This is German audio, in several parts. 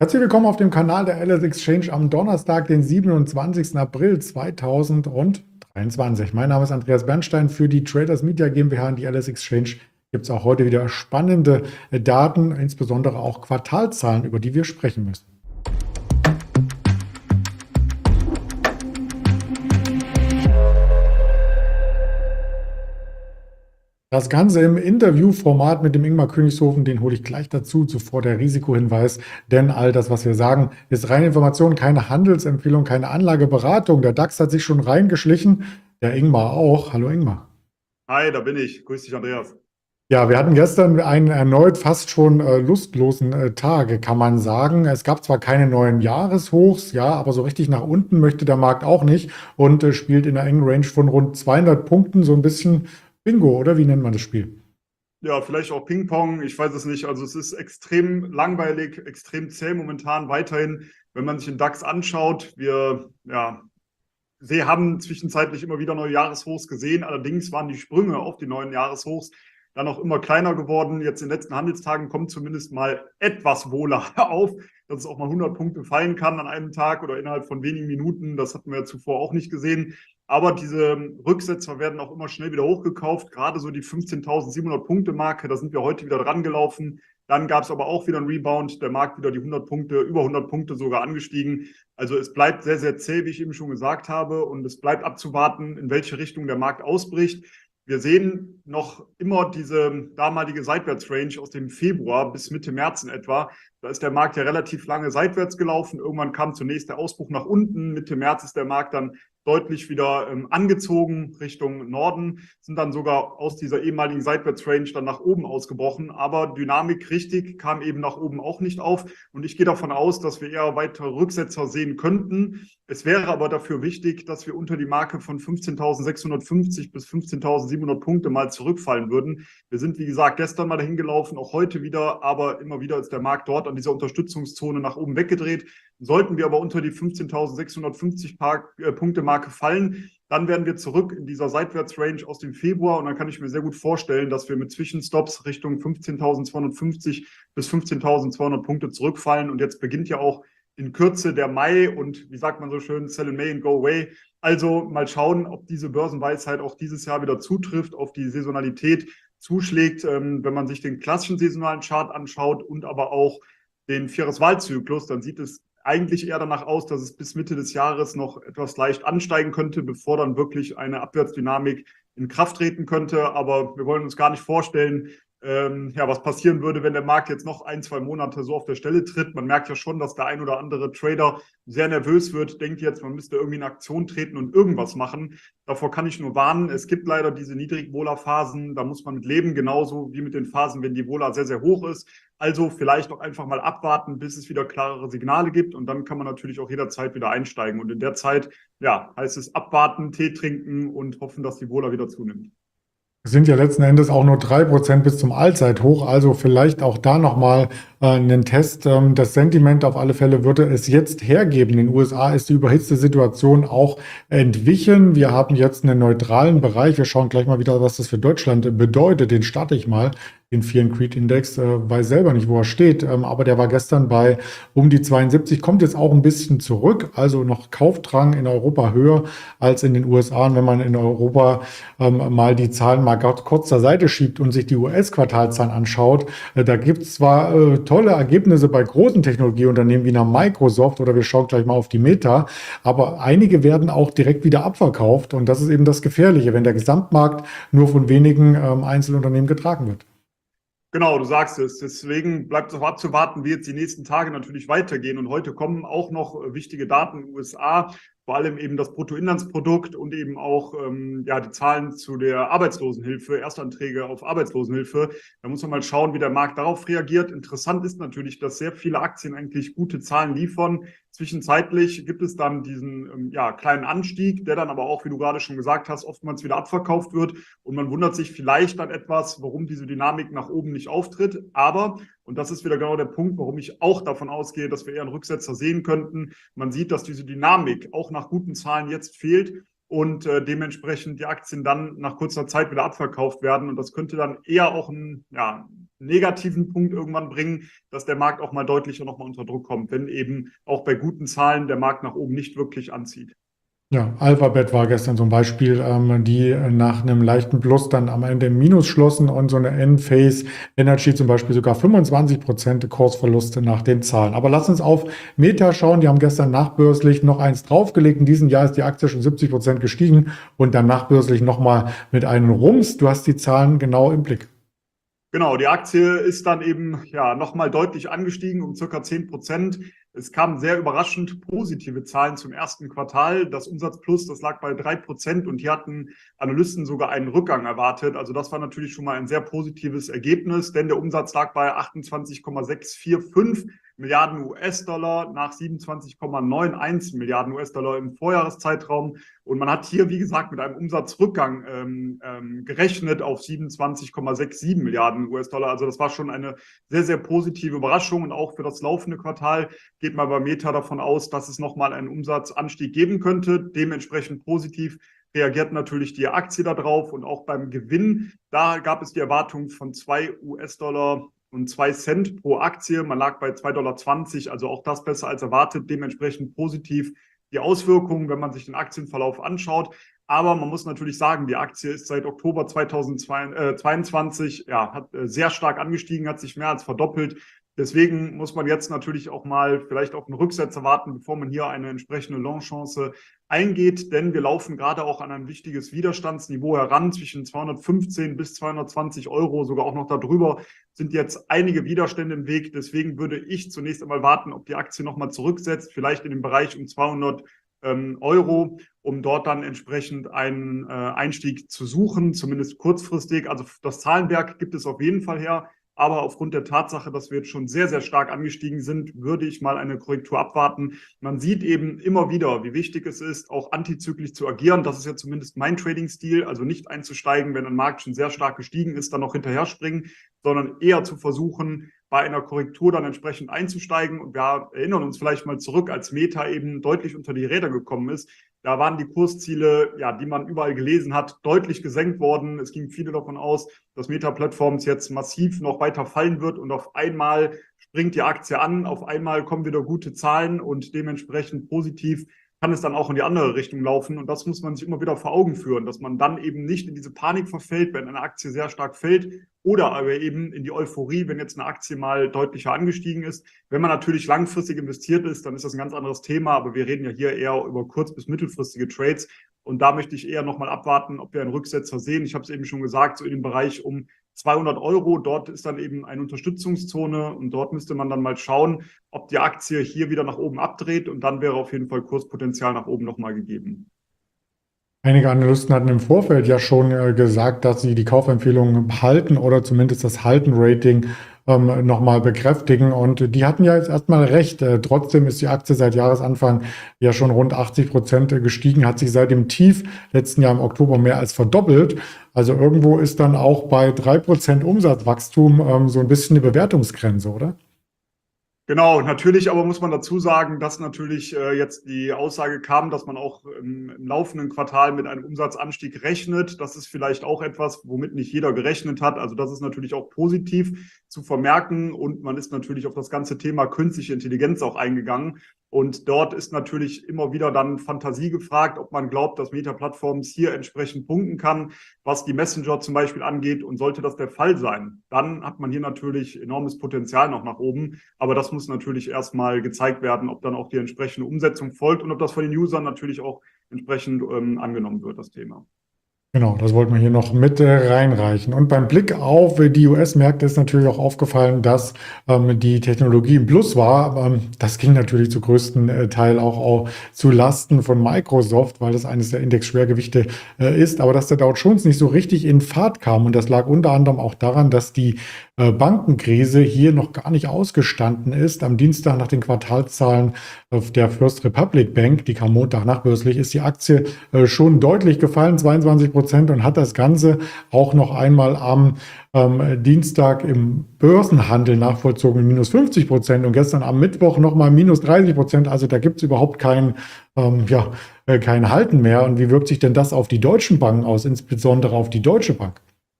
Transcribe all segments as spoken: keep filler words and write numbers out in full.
Herzlich willkommen auf dem Kanal der L S Exchange am Donnerstag, den siebenundzwanzigsten April zweitausenddreiundzwanzig. Mein Name ist Andreas Bernstein für die Traders Media GmbH und die L S Exchange. Gibt es auch heute wieder spannende Daten, insbesondere auch Quartalzahlen, über die wir sprechen müssen. Das Ganze im Interviewformat mit dem Ingmar Königshofen, den hole ich gleich dazu, zuvor der Risikohinweis, denn all das, was wir sagen, ist reine Information, keine Handelsempfehlung, keine Anlageberatung. Der DAX hat sich schon reingeschlichen, der Ingmar auch. Hallo Ingmar. Hi, da bin ich. Grüß dich, Andreas. Ja, wir hatten gestern einen erneut fast schon äh, lustlosen äh, Tag, kann man sagen. Es gab zwar keine neuen Jahreshochs, ja, aber so richtig nach unten möchte der Markt auch nicht und äh, spielt in einer engen Range von rund zweihundert Punkten, so ein bisschen Bingo, oder wie nennt man das Spiel? Ja, vielleicht auch Ping-Pong, ich weiß es nicht. Also es ist extrem langweilig, extrem zäh momentan weiterhin, wenn man sich den DAX anschaut. Wir ja, sie haben zwischenzeitlich immer wieder neue Jahreshochs gesehen. Allerdings waren die Sprünge auf die neuen Jahreshochs dann auch immer kleiner geworden. Jetzt in den letzten Handelstagen kommt zumindest mal etwas wohler auf, dass es auch mal hundert Punkte fallen kann an einem Tag oder innerhalb von wenigen Minuten. Das hatten wir ja zuvor auch nicht gesehen. Aber diese Rücksetzer werden auch immer schnell wieder hochgekauft. Gerade so die fünfzehntausendsiebenhundert Punkte Marke, da sind wir heute wieder dran gelaufen. Dann gab es aber auch wieder einen Rebound, der Markt wieder die hundert Punkte, über hundert Punkte sogar angestiegen. Also es bleibt sehr, sehr zäh, wie ich eben schon gesagt habe. Und es bleibt abzuwarten, in welche Richtung der Markt ausbricht. Wir sehen noch immer diese damalige Seitwärtsrange aus dem Februar bis Mitte März in etwa. Da ist der Markt ja relativ lange seitwärts gelaufen. Irgendwann kam zunächst der Ausbruch nach unten. Mitte März ist der Markt dann deutlich wieder ähm, angezogen Richtung Norden, sind dann sogar aus dieser ehemaligen Seitwärtsrange dann nach oben ausgebrochen. Aber Dynamik richtig kam eben nach oben auch nicht auf. Und ich gehe davon aus, dass wir eher weitere Rücksetzer sehen könnten. Es wäre aber dafür wichtig, dass wir unter die Marke von fünfzehntausendsechshundertfünfzig bis fünfzehntausendsiebenhundert Punkte mal zurückfallen würden. Wir sind, wie gesagt, gestern mal dahin gelaufen, auch heute wieder, aber immer wieder ist der Markt dort an dieser Unterstützungszone nach oben weggedreht. Sollten wir aber unter die fünfzehntausendsechshundertfünfzig Punkte Marke fallen, dann werden wir zurück in dieser Seitwärtsrange aus dem Februar und dann kann ich mir sehr gut vorstellen, dass wir mit Zwischenstops Richtung fünfzehntausendzweihundertfünfzig bis fünfzehntausendzweihundert Punkte zurückfallen und jetzt beginnt ja auch in Kürze der Mai und wie sagt man so schön, sell in May and go away. Also mal schauen, ob diese Börsenweisheit auch dieses Jahr wieder zutrifft, auf die Saisonalität zuschlägt, ähm, wenn man sich den klassischen saisonalen Chart anschaut und aber auch den Vierjahreswahlzyklus, dann sieht es eigentlich eher danach aus, dass es bis Mitte des Jahres noch etwas leicht ansteigen könnte, bevor dann wirklich eine Abwärtsdynamik in Kraft treten könnte. Aber wir wollen uns gar nicht vorstellen, ähm, ja, was passieren würde, wenn der Markt jetzt noch ein, zwei Monate so auf der Stelle tritt. Man merkt ja schon, dass der ein oder andere Trader sehr nervös wird, denkt jetzt, man müsste irgendwie in Aktion treten und irgendwas machen. Davor kann ich nur warnen. Es gibt leider diese Niedrigvola-Phasen, da muss man mit leben, genauso wie mit den Phasen, wenn die Vola sehr, sehr hoch ist. Also vielleicht auch einfach mal abwarten, bis es wieder klarere Signale gibt und dann kann man natürlich auch jederzeit wieder einsteigen. Und in der Zeit, ja, heißt es abwarten, Tee trinken und hoffen, dass die Vola wieder zunimmt. Es sind ja letzten Endes auch nur drei Prozent bis zum Allzeithoch, also vielleicht auch da nochmal äh, einen Test. Ähm, das Sentiment auf alle Fälle würde es jetzt hergeben. In den U S A ist die überhitzte Situation auch entwichen. Wir haben jetzt einen neutralen Bereich. Wir schauen gleich mal wieder, was das für Deutschland bedeutet. Den starte ich mal. Den Fear and Greed Index, äh, weiß selber nicht, wo er steht, ähm, aber der war gestern bei um die zweiundsiebzig, kommt jetzt auch ein bisschen zurück, also noch Kaufdrang in Europa höher als in den U S A. Und wenn man in Europa ähm, mal die Zahlen mal kurz zur Seite schiebt und sich die U S-Quartalzahlen anschaut, äh, da gibt es zwar äh, tolle Ergebnisse bei großen Technologieunternehmen wie einer Microsoft oder wir schauen gleich mal auf die Meta, aber einige werden auch direkt wieder abverkauft und das ist eben das Gefährliche, wenn der Gesamtmarkt nur von wenigen ähm, Einzelunternehmen getragen wird. Genau, du sagst es. Deswegen bleibt es auch abzuwarten, wie jetzt die nächsten Tage natürlich weitergehen. Und heute kommen auch noch wichtige Daten in den U S A, vor allem eben das Bruttoinlandsprodukt und eben auch ähm, ja, die Zahlen zu der Arbeitslosenhilfe, Erstanträge auf Arbeitslosenhilfe. Da muss man mal schauen, wie der Markt darauf reagiert. Interessant ist natürlich, dass sehr viele Aktien eigentlich gute Zahlen liefern. Zwischenzeitlich gibt es dann diesen ähm, ja, kleinen Anstieg, der dann aber auch, wie du gerade schon gesagt hast, oftmals wieder abverkauft wird. Und man wundert sich vielleicht dann etwas, warum diese Dynamik nach oben nicht auftritt. Aber, und das ist wieder genau der Punkt, warum ich auch davon ausgehe, dass wir eher einen Rücksetzer sehen könnten. Man sieht, dass diese Dynamik auch nach guten Zahlen jetzt fehlt. und äh, dementsprechend die Aktien dann nach kurzer Zeit wieder abverkauft werden. Und das könnte dann eher auch einen ja, negativen Punkt irgendwann bringen, dass der Markt auch mal deutlicher nochmal unter Druck kommt, wenn eben auch bei guten Zahlen der Markt nach oben nicht wirklich anzieht. Ja, Alphabet war gestern so ein Beispiel, ähm, die nach einem leichten Plus dann am Ende im Minus schlossen und so eine Enphase Energy zum Beispiel sogar fünfundzwanzig Prozent Kursverluste nach den Zahlen. Aber lass uns auf Meta schauen. Die haben gestern nachbörslich noch eins draufgelegt. In diesem Jahr ist die Aktie schon siebzig Prozent gestiegen und dann nachbörslich nochmal mit einem Rums. Du hast die Zahlen genau im Blick. Genau, die Aktie ist dann eben ja nochmal deutlich angestiegen um circa zehn Prozent. Es kamen sehr überraschend positive Zahlen zum ersten Quartal. Das Umsatzplus, das lag bei drei Prozent und hier hatten Analysten sogar einen Rückgang erwartet. Also das war natürlich schon mal ein sehr positives Ergebnis, denn der Umsatz lag bei achtundzwanzig Komma sechshundertfünfundvierzig Milliarden U S-Dollar nach siebenundzwanzig Komma einundneunzig Milliarden U S-Dollar im Vorjahreszeitraum. Und man hat hier, wie gesagt, mit einem Umsatzrückgang ähm, ähm, gerechnet auf siebenundzwanzig Komma siebenundsechzig Milliarden U S-Dollar. Also das war schon eine sehr, sehr positive Überraschung. Und auch für das laufende Quartal geht man bei Meta davon aus, dass es nochmal einen Umsatzanstieg geben könnte. Dementsprechend positiv reagiert natürlich die Aktie darauf. Und auch beim Gewinn, da gab es die Erwartung von zwei U S-Dollar und zwei Cent pro Aktie. Man lag bei zwei Komma zwanzig Dollar, also auch das besser als erwartet. Dementsprechend positiv die Auswirkungen, wenn man sich den Aktienverlauf anschaut. Aber man muss natürlich sagen, die Aktie ist seit Oktober zweitausendzweiundzwanzig ja, hat sehr stark angestiegen, hat sich mehr als verdoppelt. Deswegen muss man jetzt natürlich auch mal vielleicht auf einen Rücksetzer warten, bevor man hier eine entsprechende Longchance eingeht. Denn wir laufen gerade auch an ein wichtiges Widerstandsniveau heran. Zwischen zweihundertfünfzehn bis zweihundertzwanzig Euro, sogar auch noch darüber, sind jetzt einige Widerstände im Weg. Deswegen würde ich zunächst einmal warten, ob die Aktie nochmal zurücksetzt, vielleicht in den Bereich um zweihundert Euro, um dort dann entsprechend einen äh, Einstieg zu suchen, zumindest kurzfristig. Also das Zahlenwerk gibt es auf jeden Fall her. Aber aufgrund der Tatsache, dass wir jetzt schon sehr, sehr stark angestiegen sind, würde ich mal eine Korrektur abwarten. Man sieht eben immer wieder, wie wichtig es ist, auch antizyklisch zu agieren. Das ist ja zumindest mein Trading-Stil, also nicht einzusteigen, wenn ein Markt schon sehr stark gestiegen ist, dann noch hinterher springen, sondern eher zu versuchen, bei einer Korrektur dann entsprechend einzusteigen. Und wir erinnern uns vielleicht mal zurück, als Meta eben deutlich unter die Räder gekommen ist. Da waren die Kursziele, ja, die man überall gelesen hat, deutlich gesenkt worden. Es ging viele davon aus, dass Meta Platforms jetzt massiv noch weiter fallen wird und auf einmal springt die Aktie an, auf einmal kommen wieder gute Zahlen und dementsprechend positiv kann es dann auch in die andere Richtung laufen. Und das muss man sich immer wieder vor Augen führen, dass man dann eben nicht in diese Panik verfällt, wenn eine Aktie sehr stark fällt oder aber eben in die Euphorie, wenn jetzt eine Aktie mal deutlicher angestiegen ist. Wenn man natürlich langfristig investiert ist, dann ist das ein ganz anderes Thema. Aber wir reden ja hier eher über kurz- bis mittelfristige Trades. Und da möchte ich eher nochmal abwarten, ob wir einen Rücksetzer sehen. Ich habe es eben schon gesagt, so in dem Bereich um zweihundert Euro. Dort ist dann eben eine Unterstützungszone und dort müsste man dann mal schauen, ob die Aktie hier wieder nach oben abdreht und dann wäre auf jeden Fall Kurspotenzial nach oben nochmal gegeben. Einige Analysten hatten im Vorfeld ja schon äh, gesagt, dass sie die Kaufempfehlung halten oder zumindest das Halten-Rating ähm, nochmal bekräftigen. Und die hatten ja jetzt erstmal recht. Äh, trotzdem ist die Aktie seit Jahresanfang ja schon rund achtzig Prozent gestiegen, hat sich seit dem Tief letzten Jahr im Oktober mehr als verdoppelt. Also irgendwo ist dann auch bei drei Prozent Umsatzwachstum ähm, so ein bisschen eine Bewertungsgrenze, oder? Genau, natürlich aber muss man dazu sagen, dass natürlich äh, jetzt die Aussage kam, dass man auch im, im laufenden Quartal mit einem Umsatzanstieg rechnet. Das ist vielleicht auch etwas, womit nicht jeder gerechnet hat. Also das ist natürlich auch positiv zu vermerken und man ist natürlich auf das ganze Thema künstliche Intelligenz auch eingegangen. Und dort ist natürlich immer wieder dann Fantasie gefragt, ob man glaubt, dass Meta Platforms hier entsprechend punkten kann, was die Messenger zum Beispiel angeht. Und sollte das der Fall sein, dann hat man hier natürlich enormes Potenzial noch nach oben. Aber das muss natürlich erstmal gezeigt werden, ob dann auch die entsprechende Umsetzung folgt und ob das von den Usern natürlich auch entsprechend ähm, angenommen wird, das Thema. Genau, das wollten wir hier noch mit äh, reinreichen. Und beim Blick auf die U S-Märkte ist natürlich auch aufgefallen, dass ähm, die Technologie im Plus war. Ähm, das ging natürlich zu größten äh, Teil auch, auch zu Lasten von Microsoft, weil das eines der Indexschwergewichte äh, ist. Aber dass der Dow Jones nicht so richtig in Fahrt kam. Und das lag unter anderem auch daran, dass die äh, Bankenkrise hier noch gar nicht ausgestanden ist. Am Dienstag nach den Quartalszahlen äh, der First Republic Bank, die kam Montag nachbörslich, ist die Aktie äh, schon deutlich gefallen, zweiundzwanzig Prozent, und hat das Ganze auch noch einmal am ähm, Dienstag im Börsenhandel nachvollzogen, minus fünfzig Prozent, und gestern am Mittwoch nochmal minus dreißig Prozent. Also da gibt es überhaupt kein, ähm, ja, äh, kein Halten mehr. Und wie wirkt sich denn das auf die deutschen Banken aus, insbesondere auf die Deutsche Bank?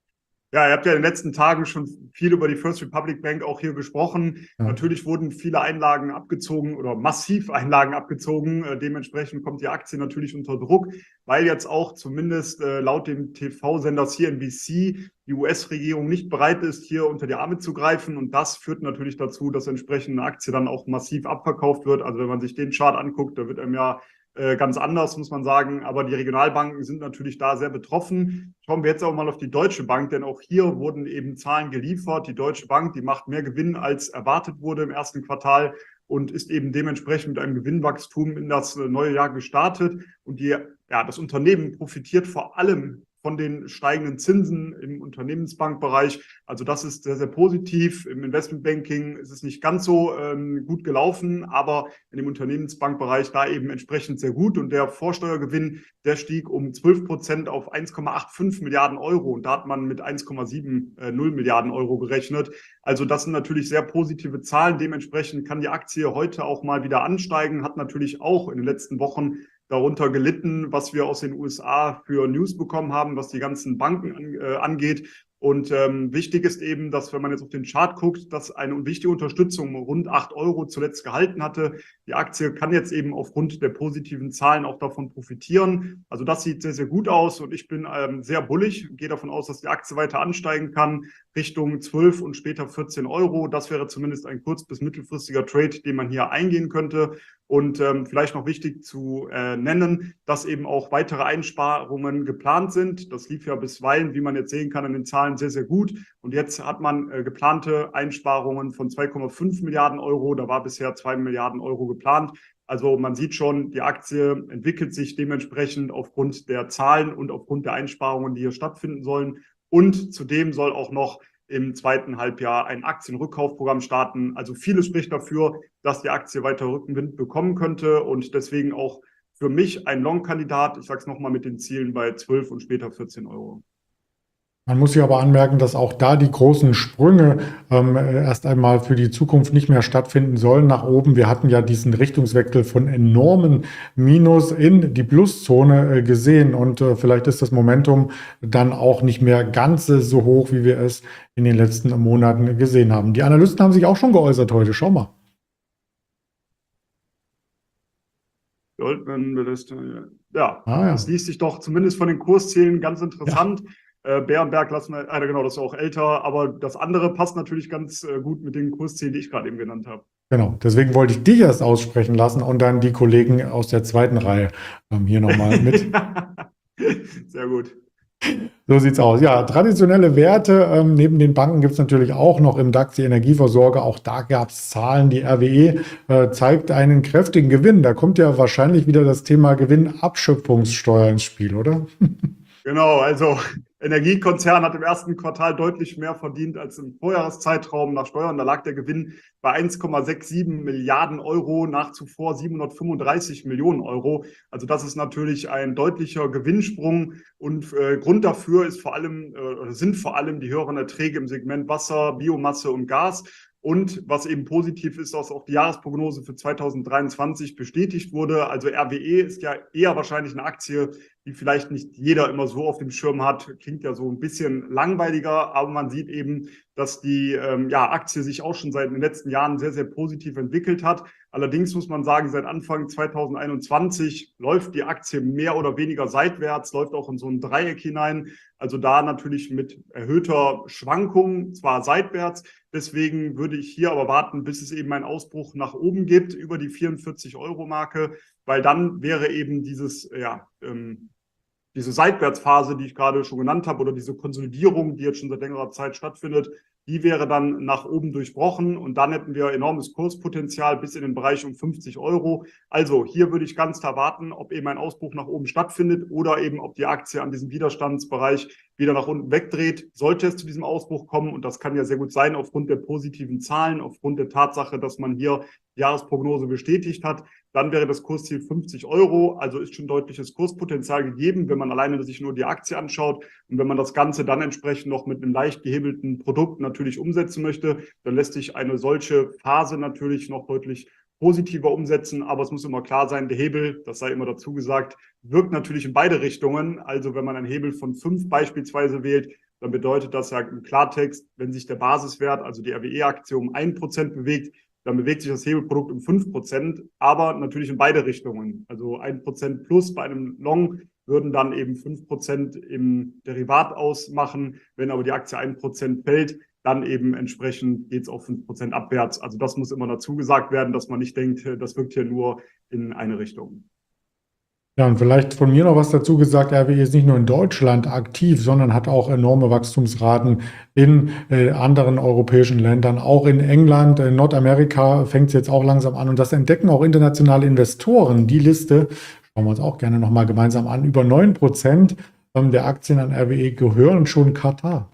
Ja, ihr habt ja in den letzten Tagen schon viel über die First Republic Bank auch hier gesprochen. Ja. Natürlich wurden viele Einlagen abgezogen oder massiv Einlagen abgezogen. Äh, dementsprechend kommt die Aktie natürlich unter Druck, weil jetzt auch zumindest äh, laut dem T V-Sender C N B C die U S-Regierung nicht bereit ist, hier unter die Arme zu greifen. Und das führt natürlich dazu, dass entsprechend eine Aktie dann auch massiv abverkauft wird. Also wenn man sich den Chart anguckt, da wird einem ja ganz anders, muss man sagen. Aber die Regionalbanken sind natürlich da sehr betroffen. Schauen wir jetzt auch mal auf die Deutsche Bank, denn auch hier wurden eben Zahlen geliefert. Die Deutsche Bank, die macht mehr Gewinn, als erwartet wurde im ersten Quartal und ist eben dementsprechend mit einem Gewinnwachstum in das neue Jahr gestartet. Und die, ja, das Unternehmen profitiert vor allem von den steigenden Zinsen im Unternehmensbankbereich. Also das ist sehr, sehr positiv. Im Investmentbanking ist es nicht ganz so ähm, gut gelaufen, aber in dem Unternehmensbankbereich da eben entsprechend sehr gut. Und der Vorsteuergewinn, der stieg um zwölf Prozent auf eins Komma fünfundachtzig Milliarden Euro. Und da hat man mit eins Komma siebzig Milliarden Euro gerechnet. Also das sind natürlich sehr positive Zahlen. Dementsprechend kann die Aktie heute auch mal wieder ansteigen, hat natürlich auch in den letzten Wochen darunter gelitten, was wir aus den U S A für News bekommen haben, was die ganzen Banken an, äh, angeht. Und ähm, wichtig ist eben, dass, wenn man jetzt auf den Chart guckt, dass eine wichtige Unterstützung rund acht Euro zuletzt gehalten hatte. Die Aktie kann jetzt eben aufgrund der positiven Zahlen auch davon profitieren. Also das sieht sehr, sehr gut aus und ich bin ähm, sehr bullig, gehe davon aus, dass die Aktie weiter ansteigen kann, Richtung zwölf und später vierzehn Euro. Das wäre zumindest ein kurz- bis mittelfristiger Trade, den man hier eingehen könnte. Und ähm, vielleicht noch wichtig zu äh, nennen, dass eben auch weitere Einsparungen geplant sind. Das lief ja bisweilen, wie man jetzt sehen kann, in den Zahlen sehr, sehr gut. Und jetzt hat man äh, geplante Einsparungen von zwei Komma fünf Milliarden Euro. Da war bisher zwei Milliarden Euro geplant. Also man sieht schon, die Aktie entwickelt sich dementsprechend aufgrund der Zahlen und aufgrund der Einsparungen, die hier stattfinden sollen. Und zudem soll auch noch im zweiten Halbjahr ein Aktienrückkaufprogramm starten. Also vieles spricht dafür, dass die Aktie weiter Rückenwind bekommen könnte und deswegen auch für mich ein Long-Kandidat. Ich sage es nochmal mit den Zielen bei zwölf und später vierzehn Euro. Man muss hier aber anmerken, dass auch da die großen Sprünge ähm, erst einmal für die Zukunft nicht mehr stattfinden sollen nach oben. Wir hatten ja diesen Richtungswechsel von enormen Minus in die Pluszone äh, gesehen und äh, vielleicht ist das Momentum dann auch nicht mehr ganz äh, so hoch, wie wir es in den letzten Monaten gesehen haben. Die Analysten haben sich auch schon geäußert heute. Schau mal. Goldman, ja, Ah, ja. das liest sich doch zumindest von den Kurszielen ganz interessant. Ja. Äh, Bärenberg lassen wir, äh, genau, das ist auch älter, aber das andere passt natürlich ganz äh, gut mit den Kurszielen, die ich gerade eben genannt habe. Genau, deswegen wollte ich dich erst aussprechen lassen und dann die Kollegen aus der zweiten Reihe ähm, hier nochmal mit. Sehr gut. So sieht's aus. Ja, traditionelle Werte. Ähm, neben den Banken gibt es natürlich auch noch im DAX die Energieversorger. Auch da gab es Zahlen. Die R W E äh, zeigt einen kräftigen Gewinn. Da kommt ja wahrscheinlich wieder das Thema Gewinnabschöpfungssteuer ins Spiel, oder? Genau, also Energiekonzern hat im ersten Quartal deutlich mehr verdient als im Vorjahreszeitraum nach Steuern. Da lag der Gewinn bei eins Komma siebenundsechzig Milliarden Euro, nach zuvor siebenhundertfünfunddreißig Millionen Euro. Also das ist natürlich ein deutlicher Gewinnsprung und äh, Grund dafür ist vor allem, äh, sind vor allem die höheren Erträge im Segment Wasser, Biomasse und Gas. Und was eben positiv ist, dass auch die Jahresprognose für zweitausenddreiundzwanzig bestätigt wurde. Also R W E ist ja eher wahrscheinlich eine Aktie, die vielleicht nicht jeder immer so auf dem Schirm hat. Klingt ja so ein bisschen langweiliger, aber man sieht eben, dass die ähm, ja, Aktie sich auch schon seit den letzten Jahren sehr, sehr positiv entwickelt hat. Allerdings muss man sagen, seit Anfang zweitausendeinundzwanzig läuft die Aktie mehr oder weniger seitwärts, läuft auch in so ein Dreieck hinein. Also da natürlich mit erhöhter Schwankung, zwar seitwärts. Deswegen würde ich hier aber warten, bis es eben einen Ausbruch nach oben gibt, über die vierundvierzig Euro Marke, weil dann wäre eben dieses, ja, ähm, diese Seitwärtsphase, die ich gerade schon genannt habe, oder diese Konsolidierung, die jetzt schon seit längerer Zeit stattfindet, die wäre dann nach oben durchbrochen und dann hätten wir enormes Kurspotenzial bis in den Bereich um fünfzig Euro. Also hier würde ich ganz klar warten, ob eben ein Ausbruch nach oben stattfindet oder eben ob die Aktie an diesem Widerstandsbereich wieder nach unten wegdreht, sollte es zu diesem Ausbruch kommen. Und das kann ja sehr gut sein aufgrund der positiven Zahlen, aufgrund der Tatsache, dass man hier die Jahresprognose bestätigt hat. Dann wäre das Kursziel fünfzig Euro, also ist schon deutliches Kurspotenzial gegeben, wenn man alleine sich nur die Aktie anschaut. Und wenn man das Ganze dann entsprechend noch mit einem leicht gehebelten Produkt natürlich umsetzen möchte, dann lässt sich eine solche Phase natürlich noch deutlich positiver umsetzen. Aber es muss immer klar sein, der Hebel, das sei immer dazu gesagt, wirkt natürlich in beide Richtungen. Also wenn man einen Hebel von fünf beispielsweise wählt, dann bedeutet das ja im Klartext, wenn sich der Basiswert, also die R W E-Aktie, um ein Prozent bewegt, dann bewegt sich das Hebelprodukt um fünf Prozent, aber natürlich in beide Richtungen. Also ein Prozent plus bei einem Long würden dann eben fünf Prozent im Derivat ausmachen. Wenn aber die Aktie ein Prozent fällt, dann eben entsprechend geht es auf fünf Prozent abwärts. Also das muss immer dazu gesagt werden, dass man nicht denkt, das wirkt hier nur in eine Richtung. Ja, und vielleicht von mir noch was dazu gesagt, R W E ist nicht nur in Deutschland aktiv, sondern hat auch enorme Wachstumsraten in äh, anderen europäischen Ländern, auch in England, in Nordamerika fängt es jetzt auch langsam an und das entdecken auch internationale Investoren. Die Liste schauen wir uns auch gerne nochmal gemeinsam an. Über neun Prozent ähm, der Aktien an R W E gehören schon Katar.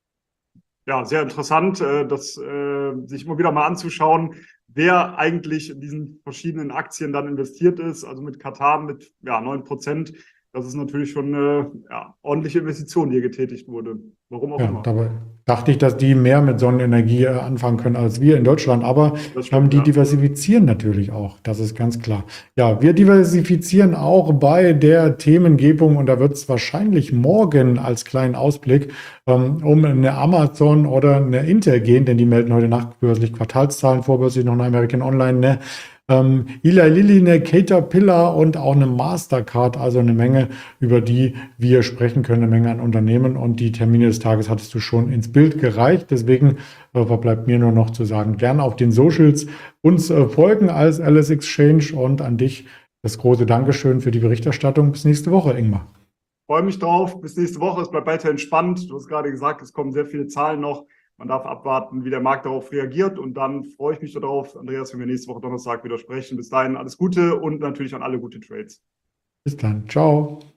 Ja, sehr interessant, äh, das äh, sich immer wieder mal anzuschauen, wer eigentlich in diesen verschiedenen Aktien dann investiert ist. Also mit Katar mit ja, neun Prozent. Das ist natürlich schon eine ja, ordentliche Investition, die hier getätigt wurde. Warum auch Ja, immer. dabei dachte ich, dass die mehr mit Sonnenenergie äh, anfangen können als wir in Deutschland. Aber Das ähm, stimmt, die ja. diversifizieren natürlich auch. Das ist ganz klar. Ja, wir diversifizieren auch bei der Themengebung und da wird es wahrscheinlich morgen als kleinen Ausblick ähm, um eine Amazon oder eine Intel gehen, denn die melden heute Nacht börslich Quartalszahlen, vorbörslich noch eine American Online, ne? Ähm, Eli Lilly, eine Caterpillar und auch eine Mastercard, also eine Menge, über die wir sprechen können, eine Menge an Unternehmen und die Termine des Tages hattest du schon ins Bild gereicht. Deswegen äh, verbleibt mir nur noch zu sagen, gerne auf den Socials uns äh, folgen als Alice Exchange und an dich das große Dankeschön für die Berichterstattung. Bis nächste Woche, Ingmar. Freue mich drauf. Bis nächste Woche. Es bleibt weiterhin spannend. Du hast gerade gesagt, es kommen sehr viele Zahlen noch. Man darf abwarten, wie der Markt darauf reagiert. Und dann freue ich mich darauf, Andreas, wenn wir nächste Woche Donnerstag wieder sprechen. Bis dahin alles Gute und natürlich an alle gute Trades. Bis dann. Ciao.